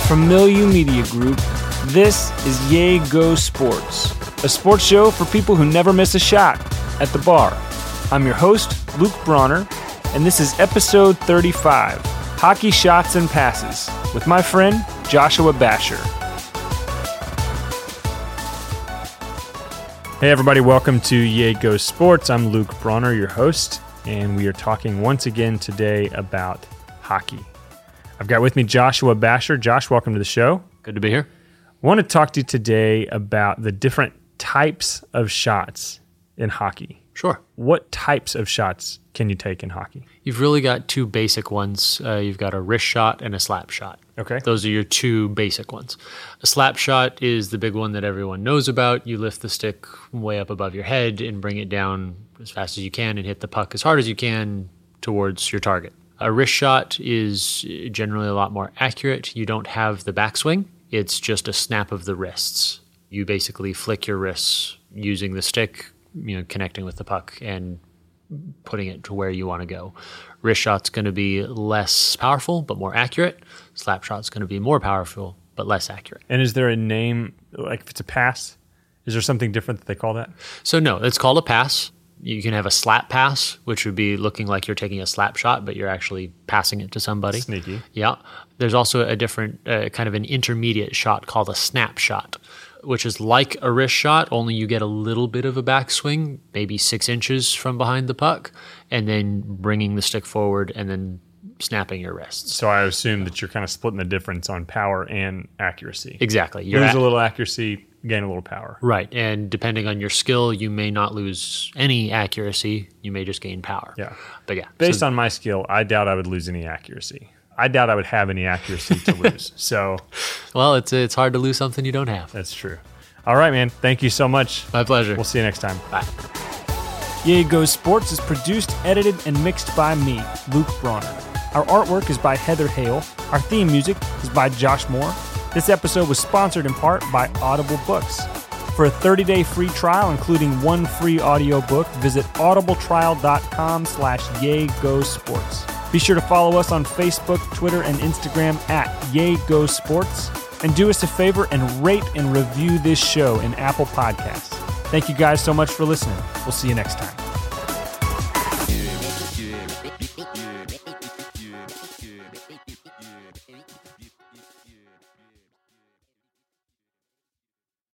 from Milieu Media Group, this is Yay Go Sports, a sports show for people who never miss a shot at the bar. I'm your host, Luke Bronner, and this is episode 35, Hockey Shots and Passes, with my friend, Joshua Basher. Hey everybody, welcome to Yay Go Sports. I'm Luke Bronner, your host, and we are talking once again today about hockey. I've got with me Joshua Basher. Josh, welcome to the show. Good to be here. I want to talk to you today about the different types of shots in hockey. Sure. What types of shots can you take in hockey? You've really got two basic ones. You've got a wrist shot and a slap shot. Okay. Those are your two basic ones. A slap shot is the big one that everyone knows about. You lift the stick way up above your head and bring it down as fast as you can and hit the puck as hard as you can towards your target. A wrist shot is generally a lot more accurate. You don't have the backswing. It's just a snap of the wrists. You basically flick your wrists using the stick, connecting with the puck and putting it to where you want to go. Wrist shot's going to be less powerful but more accurate. Slap shot's going to be more powerful but less accurate. And is there a name, like if it's a pass, is there something different that they call that? So no, it's called a pass. You can have a slap pass, which would be looking like you're taking a slap shot, but you're actually passing it to somebody. Sneaky. Yeah. There's also a different kind of an intermediate shot called a snap shot, which is like a wrist shot, only you get a little bit of a backswing, maybe 6 inches from behind the puck, and then bringing the stick forward and then snapping your wrists. So I assume that you're kind of splitting the difference on power and accuracy. Exactly. Lose a little accuracy, gain a little power. Right. And depending on your skill, you may not lose any accuracy. You may just gain power. Yeah. But yeah. Based on my skill, I doubt I would lose any accuracy. I doubt I would have any accuracy to lose. So, well, it's hard to lose something you don't have. That's true. All right, man. Thank you so much. My pleasure. We'll see you next time. Bye. Yay Go Sports is produced, edited, and mixed by me, Luke Bronner. Our artwork is by Heather Hale. Our theme music is by Josh Moore. This episode was sponsored in part by Audible Books. For a 30-day free trial, including one free audiobook, visit audibletrial.com/YayGoSports. Be sure to follow us on Facebook, Twitter, and Instagram at YayGoSports. And do us a favor and rate and review this show in Apple Podcasts. Thank you guys so much for listening. We'll see you next time.